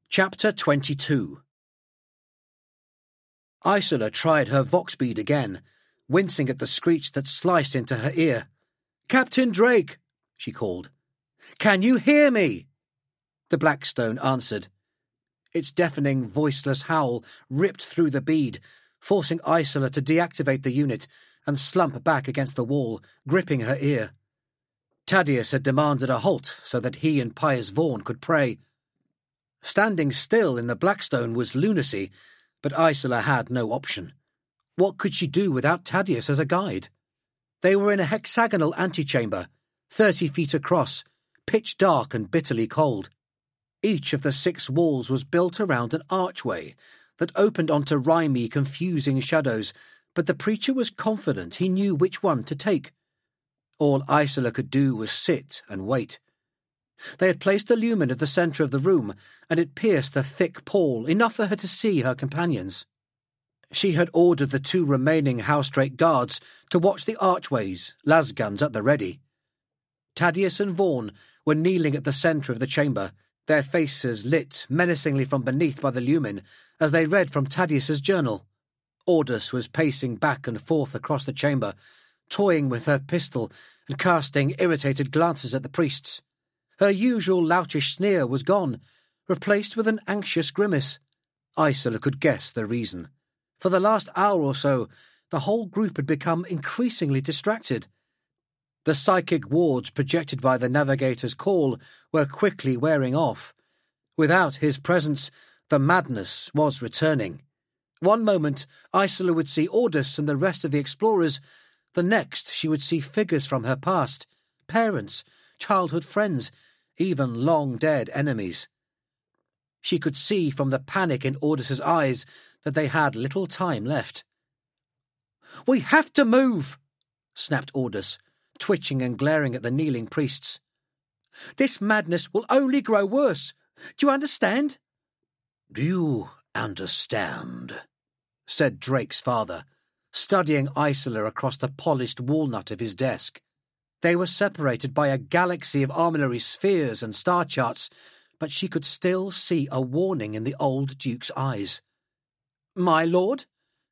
Chapter 22. Isola tried her vox bead again, wincing at the screech that sliced into her ear. "Captain Drake," she called. "Can you hear me?" The Blackstone answered. Its deafening, voiceless howl ripped through the bead, forcing Isola to deactivate the unit and slump back against the wall, gripping her ear. Thaddeus had demanded a halt so that he and Pius Vaughan could pray. Standing still in the Blackstone was lunacy, but Isola had no option. What could she do without Thaddeus as a guide? They were in a hexagonal antechamber, 30 feet across, pitch dark and bitterly cold. Each of the 6 walls was built around an archway that opened onto rimy, confusing shadows, but the preacher was confident he knew which one to take. All Isola could do was sit and wait. They had placed the lumen at the centre of the room, and it pierced the thick pall, enough for her to see her companions. She had ordered the 2 remaining House Drake guards to watch the archways, lasguns at the ready. Thaddeus and Vaughan were kneeling at the centre of the chamber, their faces lit menacingly from beneath by the lumen as they read from Thaddeus's journal. Ordus was pacing back and forth across the chamber, toying with her pistol and casting irritated glances at the priests. Her usual loutish sneer was gone, replaced with an anxious grimace. Isola could guess the reason. For the last hour or so, the whole group had become increasingly distracted. The psychic wards projected by the navigator's call were quickly wearing off. Without his presence, the madness was returning. One moment, Isola would see Ordus and the rest of the explorers. The next, she would see figures from her past, parents, childhood friends, even long-dead enemies. She could see from the panic in Ordus's eyes that they had little time left. "We have to move," snapped Ordus, twitching and glaring at the kneeling priests. "This madness will only grow worse. Do you understand?" "Do you understand?" said Drake's father, studying Isola across the polished walnut of his desk. They were separated by a galaxy of armillary spheres and star charts, but she could still see a warning in the old Duke's eyes. "My lord?"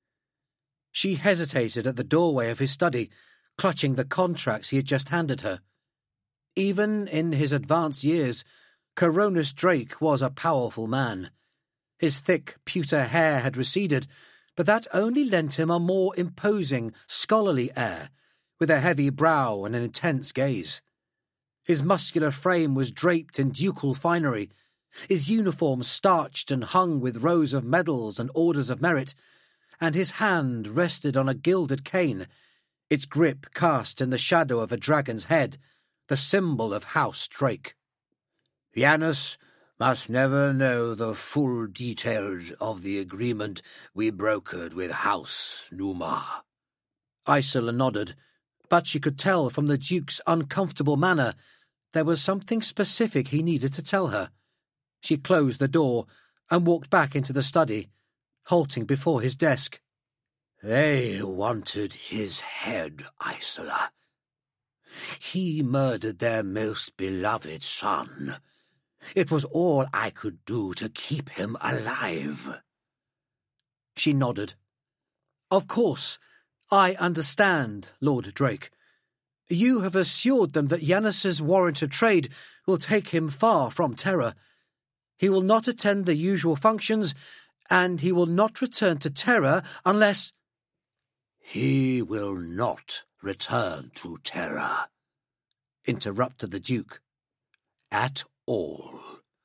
She hesitated at the doorway of his study, clutching the contracts he had just handed her. Even in his advanced years, Coronis Drake was a powerful man. His thick pewter hair had receded, but that only lent him a more imposing, scholarly air, with a heavy brow and an intense gaze. His muscular frame was draped in ducal finery, his uniform starched and hung with rows of medals and orders of merit, and his hand rested on a gilded cane, its grip cast in the shadow of a dragon's head, the symbol of House Drake. "Janus must never know the full details of the agreement we brokered with House Numar." Isola nodded, but she could tell from the Duke's uncomfortable manner there was something specific he needed to tell her. She closed the door and walked back into the study, halting before his desk. "They wanted his head, Isola. He murdered their most beloved son. It was all I could do to keep him alive." She nodded. "Of course, I understand, Lord Drake. You have assured them that Janus's warrant of trade will take him far from Terra. He will not attend the usual functions, and he will not return to Terra unless—" "He will not return to Terra," interrupted the Duke. "At all."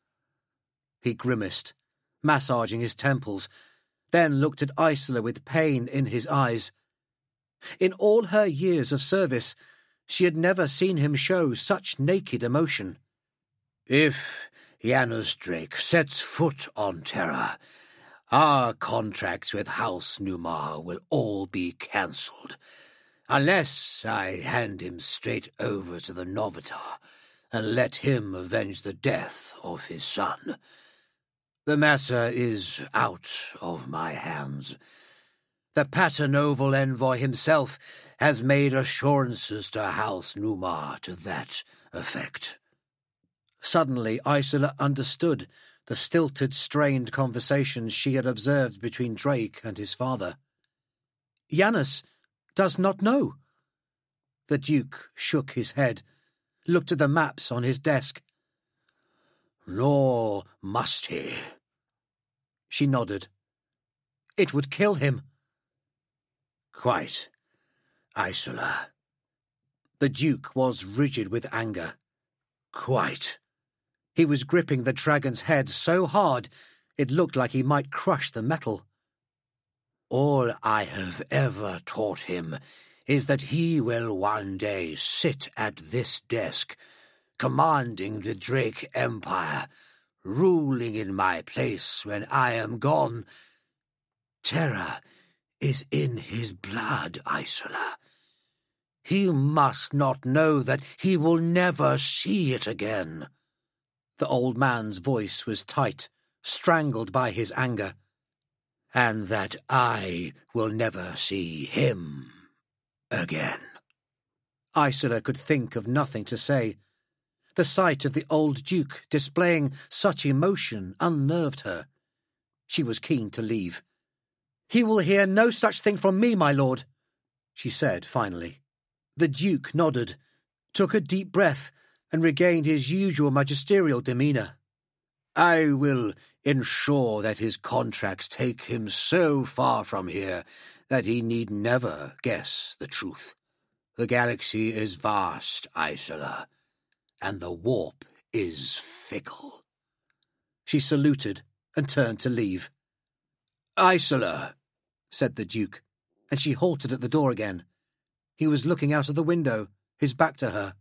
He grimaced, massaging his temples, then looked at Isola with pain in his eyes. In all her years of service, she had never seen him show such naked emotion. "If Janus Drake sets foot on Terra, our contracts with House Numar will all be cancelled, unless I hand him straight over to the Novitar and let him avenge the death of his son. The matter is out of my hands. The Paternoval envoy himself has made assurances to House Numar to that effect." Suddenly Isola understood the stilted, strained conversations she had observed between Drake and his father. "Janus does not know." The Duke shook his head, looked at the maps on his desk. "Nor must he." She nodded. "It would kill him." "Quite, Isola." The Duke was rigid with anger. "Quite." He was gripping the dragon's head so hard it looked like he might crush the metal. "All I have ever taught him is that he will one day sit at this desk, commanding the Drake Empire, ruling in my place when I am gone. Terror is in his blood, Isola. He must not know that he will never see it again." The old man's voice was tight, strangled by his anger. "And that I will never see him again." Isola could think of nothing to say. The sight of the old Duke displaying such emotion unnerved her. She was keen to leave. "He will hear no such thing from me, my lord," she said finally. The Duke nodded, took a deep breath, and regained his usual magisterial demeanour. "I will ensure that his contracts take him so far from here that he need never guess the truth. The galaxy is vast, Isola, and the warp is fickle." She saluted and turned to leave. "Isola," said the Duke, and she halted at the door again. He was looking out of the window, his back to her.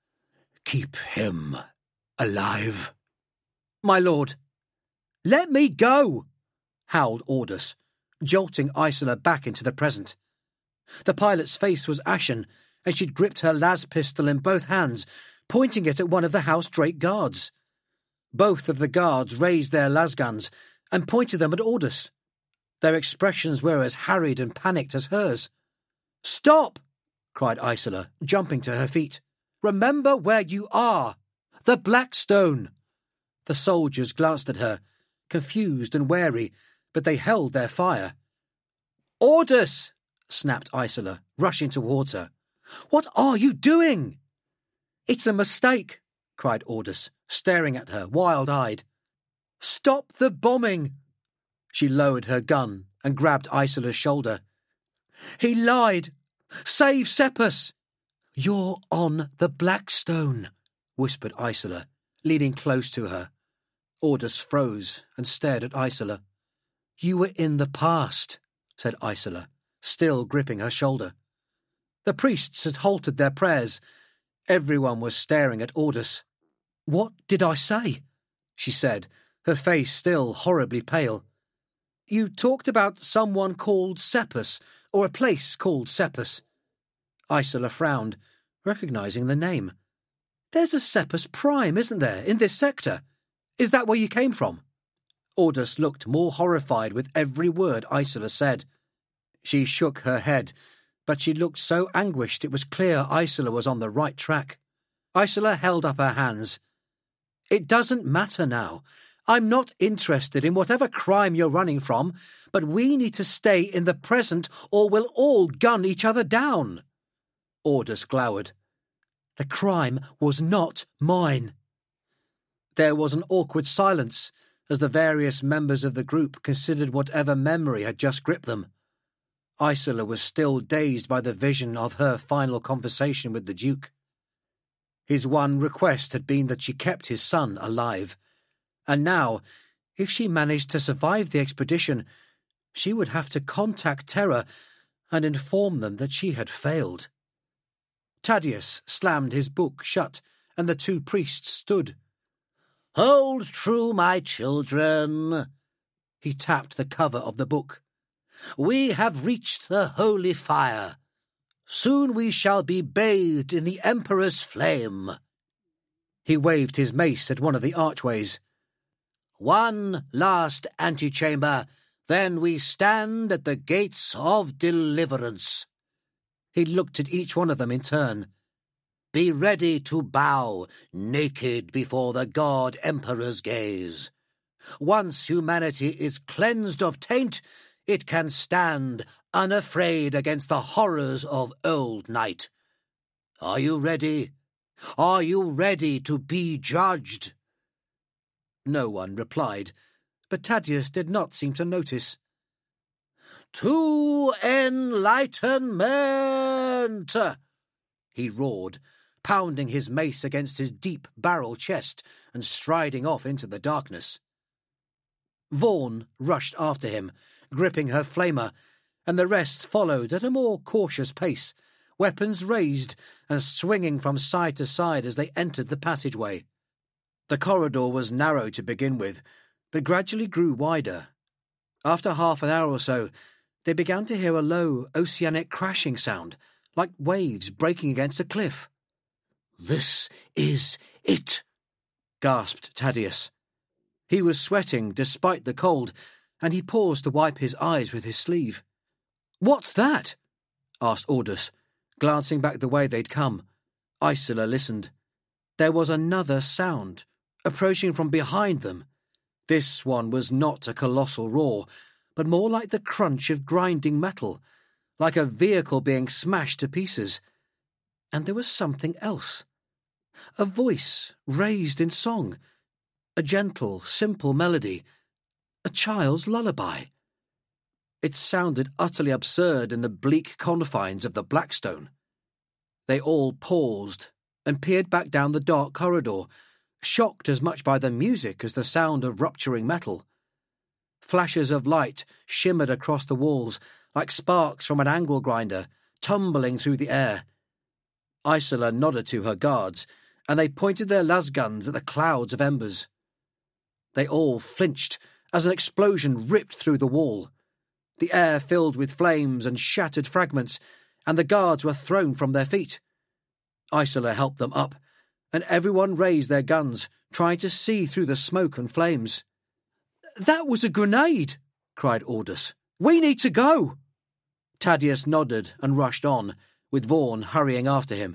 "Keep him alive." "My lord." "Let me go!" howled Ordus, jolting Isola back into the present. The pilot's face was ashen, and she'd gripped her las pistol in both hands, pointing it at one of the House Drake guards. Both of the guards raised their las guns and pointed them at Ordus. Their expressions were as harried and panicked as hers. "Stop!" cried Isola, jumping to her feet. "Remember where you are! The Blackstone!" The soldiers glanced at her, confused and wary, but they held their fire. "Ordus!" snapped Isola, rushing towards her. "What are you doing?" "It's a mistake," cried Ordus, staring at her, wild-eyed. "Stop the bombing!" She lowered her gun and grabbed Isola's shoulder. "He lied! Save Seppus!" "You're on the Blackstone," whispered Isola, leaning close to her. Ordus froze and stared at Isola. "You were in the past," said Isola, still gripping her shoulder. The priests had halted their prayers. Everyone was staring at Ordus. "What did I say?" she said, her face still horribly pale. "You talked about someone called Seppus, or a place called Seppus." Isola frowned, recognizing the name. "There's a Seppus Prime, isn't there, in this sector? Is that where you came from?" Ordus looked more horrified with every word Isola said. She shook her head, but she looked so anguished it was clear Isola was on the right track. Isola held up her hands. "It doesn't matter now. I'm not interested in whatever crime you're running from, but we need to stay in the present or we'll all gun each other down." Ordus glowered. "The crime was not mine." There was an awkward silence as the various members of the group considered whatever memory had just gripped them. Isola was still dazed by the vision of her final conversation with the Duke. His one request had been that she kept his son alive, and now, if she managed to survive the expedition, she would have to contact Terra and inform them that she had failed. Thaddeus slammed his book shut, and the two priests stood. "Hold true, my children." He tapped the cover of the book. "We have reached the holy fire. Soon we shall be bathed in the Emperor's flame." He waved his mace at one of the archways. "One last antechamber, then we stand at the gates of deliverance." He looked at each one of them in turn. "Be ready to bow naked before the God Emperor's gaze. Once humanity is cleansed of taint, it can stand unafraid against the horrors of old night. Are you ready? Are you ready to be judged?" No one replied, but Thaddeus did not seem to notice. "To enlightenment!" he roared, pounding his mace against his deep barrel chest and striding off into the darkness. Vaughan rushed after him, gripping her flamer, and the rest followed at a more cautious pace, weapons raised and swinging from side to side as they entered the passageway. The corridor was narrow to begin with, but gradually grew wider. After half an hour or so, they began to hear a low, oceanic crashing sound, like waves breaking against a cliff. "This is it," gasped Thaddeus. He was sweating despite the cold, and he paused to wipe his eyes with his sleeve. "What's that?" asked Ordus, glancing back the way they'd come. Isola listened. There was another sound, approaching from behind them. This one was not a colossal roar, but more like the crunch of grinding metal, like a vehicle being smashed to pieces. And there was something else. A voice raised in song, a gentle, simple melody, a child's lullaby. It sounded utterly absurd in the bleak confines of the Blackstone. They all paused and peered back down the dark corridor, shocked as much by the music as the sound of rupturing metal. Flashes of light shimmered across the walls like sparks from an angle grinder, tumbling through the air. Isola nodded to her guards, and they pointed their lasguns at the clouds of embers. They all flinched as an explosion ripped through the wall. The air filled with flames and shattered fragments, and the guards were thrown from their feet. Isola helped them up, and everyone raised their guns, trying to see through the smoke and flames. "That was a grenade!" cried Ordus. "We need to go!" Thaddeus nodded and rushed on, with Vaughan hurrying after him.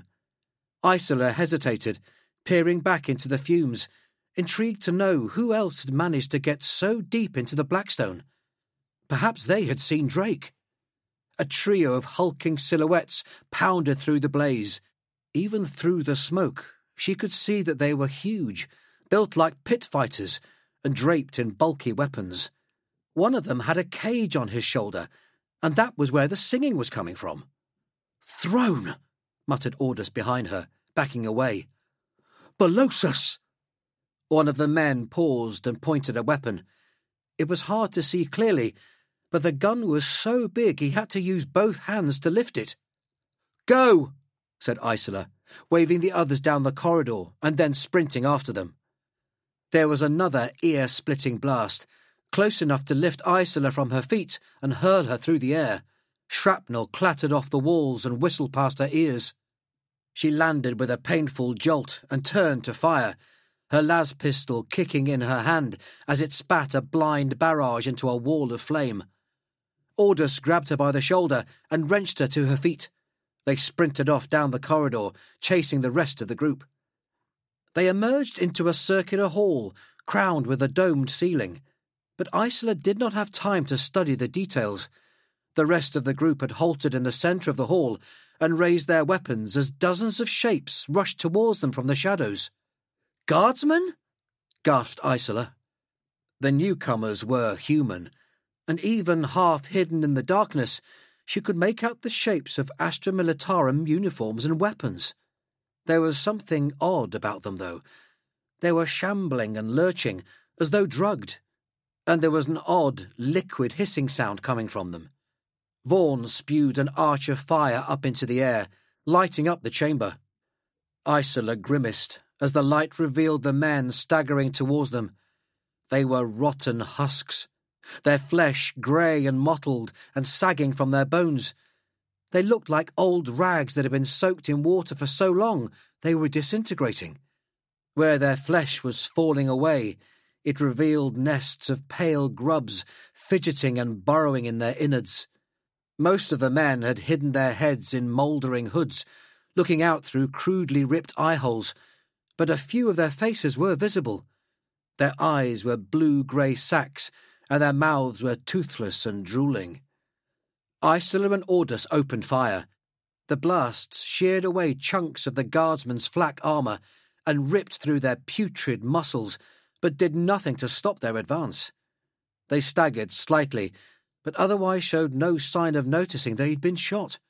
Isola hesitated, peering back into the fumes, intrigued to know who else had managed to get so deep into the Blackstone. Perhaps they had seen Drake. A trio of hulking silhouettes pounded through the blaze. Even through the smoke, she could see that they were huge, built like pit fighters, and draped in bulky weapons. One of them had a cage on his shoulder, and that was where the singing was coming from. "Throne!" muttered Ordus behind her, backing away. "Belosus!" One of the men paused and pointed a weapon. It was hard to see clearly, but the gun was so big he had to use both hands to lift it. "Go!" said Isola, waving the others down the corridor and then sprinting after them. There was another ear-splitting blast, close enough to lift Isola from her feet and hurl her through the air. Shrapnel clattered off the walls and whistled past her ears. She landed with a painful jolt and turned to fire, her las pistol kicking in her hand as it spat a blind barrage into a wall of flame. Ordus grabbed her by the shoulder and wrenched her to her feet. They sprinted off down the corridor, chasing the rest of the group. They emerged into a circular hall, crowned with a domed ceiling, but Isola did not have time to study the details. The rest of the group had halted in the centre of the hall and raised their weapons as dozens of shapes rushed towards them from the shadows. "Guardsmen?" gasped Isola. The newcomers were human, and even half hidden in the darkness, she could make out the shapes of Astra Militarum uniforms and weapons. There was something odd about them, though. They were shambling and lurching, as though drugged, and there was an odd, liquid hissing sound coming from them. Vaughan spewed an arch of fire up into the air, lighting up the chamber. Isola grimaced as the light revealed the men staggering towards them. They were rotten husks, their flesh grey and mottled and sagging from their bones. They looked like old rags that had been soaked in water for so long they were disintegrating. Where their flesh was falling away, it revealed nests of pale grubs fidgeting and burrowing in their innards. Most of the men had hidden their heads in mouldering hoods, looking out through crudely ripped eye-holes, but a few of their faces were visible. Their eyes were blue-grey sacs, and their mouths were toothless and drooling. Isola and Ordus opened fire. The blasts sheared away chunks of the guardsmen's flak armour and ripped through their putrid muscles, but did nothing to stop their advance. They staggered slightly, but otherwise showed no sign of noticing they'd been shot.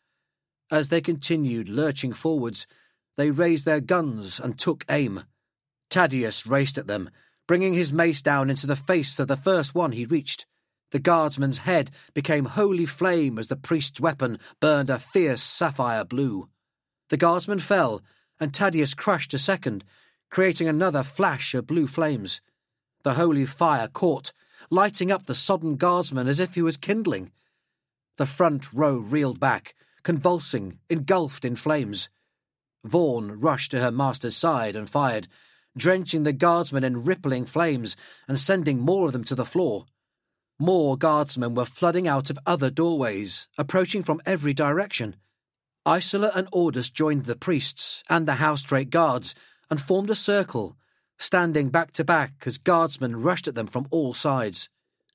As they continued lurching forwards, they raised their guns and took aim. Thaddeus raced at them, bringing his mace down into the face of the first one he reached. The guardsman's head became holy flame as the priest's weapon burned a fierce sapphire blue. The guardsman fell, and Thaddeus crushed a second, creating another flash of blue flames. The holy fire caught, lighting up the sodden guardsman as if he was kindling. The front row reeled back, convulsing, engulfed in flames. Vaughan rushed to her master's side and fired, drenching the guardsmen in rippling flames and sending more of them to the floor. More guardsmen were flooding out of other doorways, approaching from every direction. Isola and Ordus joined the priests and the House-Drake guards and formed a circle, standing back to back as guardsmen rushed at them from all sides.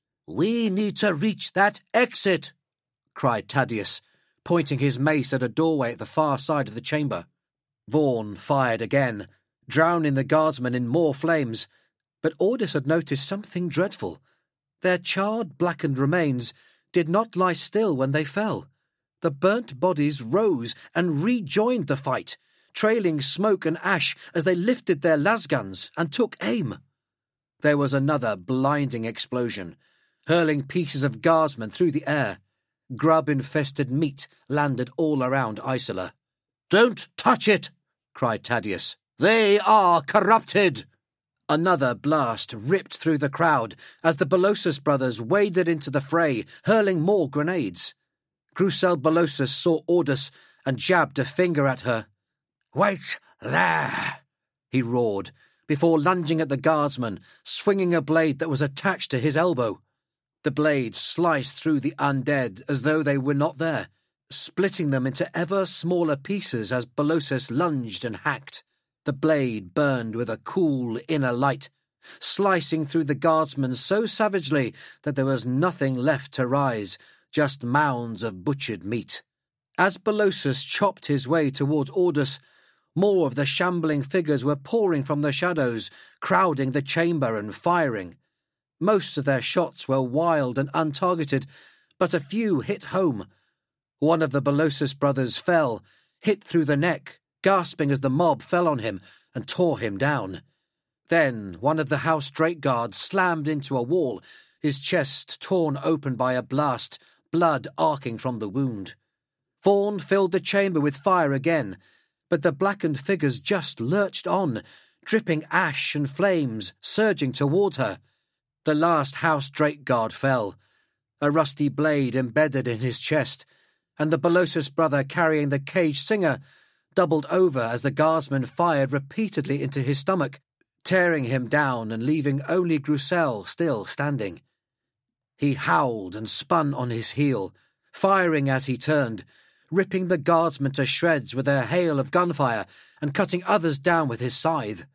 "We need to reach that exit," cried Thaddeus, pointing his mace at a doorway at the far side of the chamber. Vaughan fired again, drowning the guardsmen in more flames, but Ordus had noticed something dreadful. Their charred, blackened remains did not lie still when they fell. The burnt bodies rose and rejoined the fight, trailing smoke and ash as they lifted their lasguns and took aim. There was another blinding explosion, hurling pieces of guardsmen through the air. Grub-infested meat landed all around Isola. "Don't touch it!" cried Thaddeus. "They are corrupted!" Another blast ripped through the crowd as the Belosus brothers waded into the fray, hurling more grenades. Grusel Belosus saw Ordus and jabbed a finger at her. "Wait there!" he roared, before lunging at the guardsman, swinging a blade that was attached to his elbow. The blade sliced through the undead as though they were not there, splitting them into ever smaller pieces as Belosus lunged and hacked. The blade burned with a cool inner light, slicing through the guardsmen so savagely that there was nothing left to rise, just mounds of butchered meat. As Belosus chopped his way towards Ordus, more of the shambling figures were pouring from the shadows, crowding the chamber and firing. Most of their shots were wild and untargeted, but a few hit home. One of the Belosus brothers fell, hit through the neck, gasping as the mob fell on him and tore him down. Then one of the House-Drake guards slammed into a wall, his chest torn open by a blast, blood arcing from the wound. Vaughan filled the chamber with fire again, but the blackened figures just lurched on, dripping ash and flames, surging toward her. The last House-Drake guard fell, a rusty blade embedded in his chest, and the Belosus brother carrying the caged singer doubled over as the guardsman fired repeatedly into his stomach, tearing him down and leaving only Grusel still standing. He howled and spun on his heel, firing as he turned, ripping the guardsmen to shreds with a hail of gunfire and cutting others down with his scythe.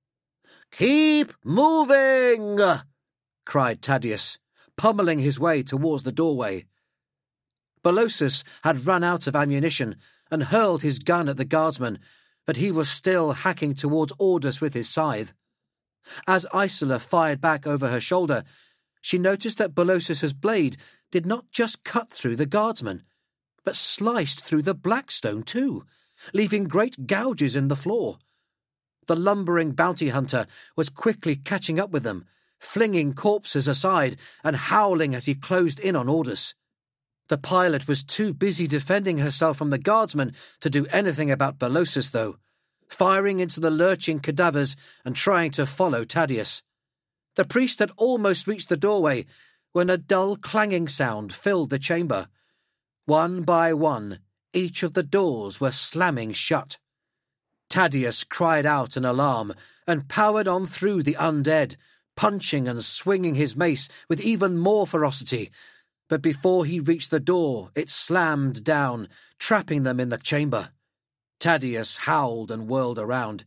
"Keep moving!" cried Thaddeus, pummeling his way towards the doorway. Belosus had run out of ammunition and hurled his gun at the guardsman, but he was still hacking towards Ordus with his scythe. As Isola fired back over her shoulder, she noticed that Belosus's blade did not just cut through the guardsman, but sliced through the Blackstone too, leaving great gouges in the floor. The lumbering bounty hunter was quickly catching up with them, flinging corpses aside and howling as he closed in on Ordus. The pilot was too busy defending herself from the guardsmen to do anything about Belosus, though, firing into the lurching cadavers and trying to follow Thaddeus. The priest had almost reached the doorway when a dull clanging sound filled the chamber. One by one, each of the doors were slamming shut. Thaddeus cried out in alarm and powered on through the undead, punching and swinging his mace with even more ferocity. But before he reached the door, it slammed down, trapping them in the chamber. Thaddeus howled and whirled around,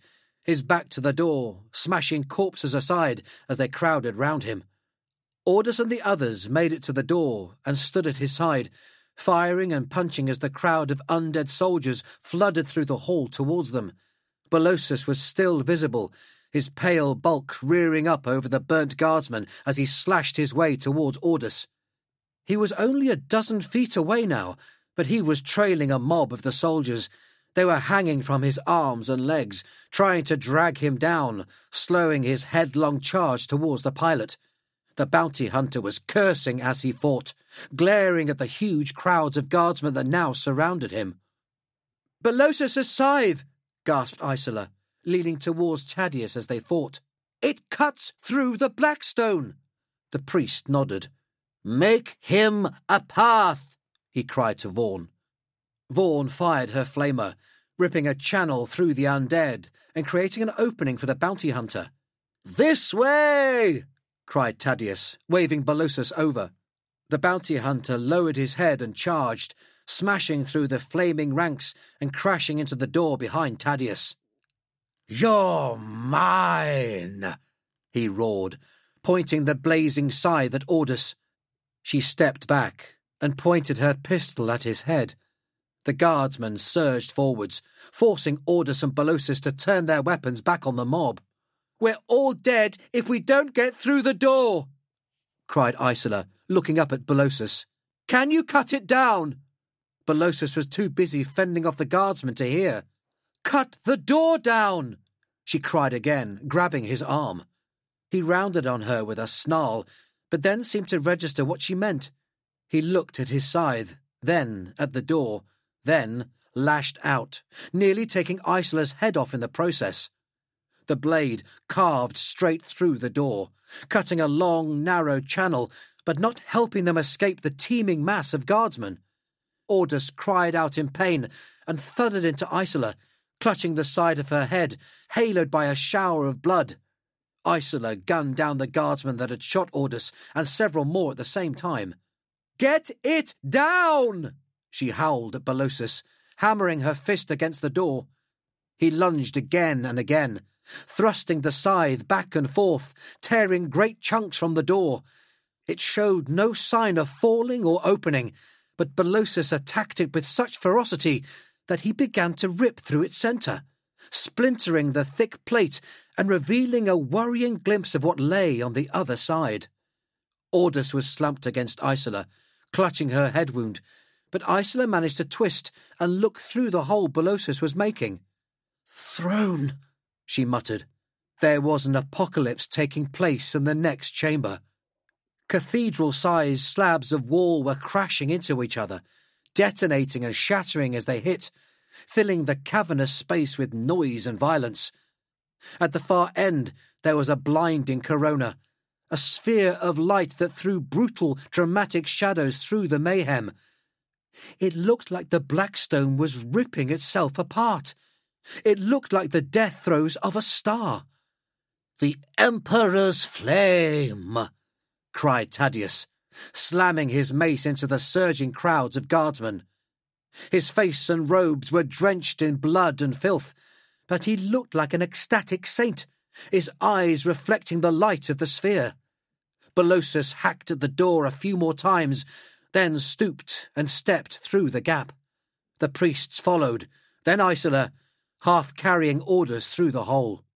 his back to the door, smashing corpses aside as they crowded round him. Ordus and the others made it to the door and stood at his side, firing and punching as the crowd of undead soldiers flooded through the hall towards them. Bellosus was still visible, his pale bulk rearing up over the burnt guardsman as he slashed his way towards Ordus. He was only a dozen feet away now, but he was trailing a mob of the soldiers. They were hanging from his arms and legs, trying to drag him down, slowing his headlong charge towards the pilot. The bounty hunter was cursing as he fought, glaring at the huge crowds of guardsmen that now surrounded him. "Bellosus' scythe!" gasped Isola, leaning towards Thaddeus as they fought. "It cuts through the Blackstone!" The priest nodded. "Make him a path!" he cried to Vaughan. Vaughan fired her flamer, ripping a channel through the undead and creating an opening for the bounty hunter. "This way!" cried Thaddeus, waving Bellosus over. The bounty hunter lowered his head and charged, smashing through the flaming ranks and crashing into the door behind Thaddeus. "You're mine!" he roared, pointing the blazing scythe at Ordus. She stepped back and pointed her pistol at his head. The guardsmen surged forwards, forcing Ordus and Bellosus to turn their weapons back on the mob. "We're all dead if we don't get through the door!" cried Isola, looking up at Bellosus. "Can you cut it down?" Bellosus was too busy fending off the guardsmen to hear. "Cut the door down!" she cried again, grabbing his arm. He rounded on her with a snarl, but then seemed to register what she meant. He looked at his scythe, then at the door, then lashed out, nearly taking Isola's head off in the process. The blade carved straight through the door, cutting a long, narrow channel, but not helping them escape the teeming mass of guardsmen. Ordus cried out in pain and thudded into Isola, clutching the side of her head, haloed by a shower of blood. Isola gunned down the guardsman that had shot Ordus and several more at the same time. "Get it down!" she howled at Bellosus, hammering her fist against the door. He lunged again and again, thrusting the scythe back and forth, tearing great chunks from the door. It showed no sign of falling or opening, but Bellosus attacked it with such ferocity that he began to rip through its centre, splintering the thick plate and revealing a worrying glimpse of what lay on the other side. Ordus was slumped against Isola, clutching her head wound, but Isola managed to twist and look through the hole Bellosus was making. "Throne," she muttered. There was an apocalypse taking place in the next chamber. Cathedral-sized slabs of wall were crashing into each other, detonating and shattering as they hit, filling the cavernous space with noise and violence. At the far end there was a blinding corona, a sphere of light that threw brutal, dramatic shadows through the mayhem. It looked like the Blackstone was ripping itself apart. It looked like the death throes of a star. "The Emperor's flame!" cried Thaddeus, slamming his mace into the surging crowds of guardsmen. His face and robes were drenched in blood and filth, but he looked like an ecstatic saint, his eyes reflecting the light of the sphere. Bellosus hacked at the door a few more times, then stooped and stepped through the gap. The priests followed, then Isola, half carrying Ordus through the hole.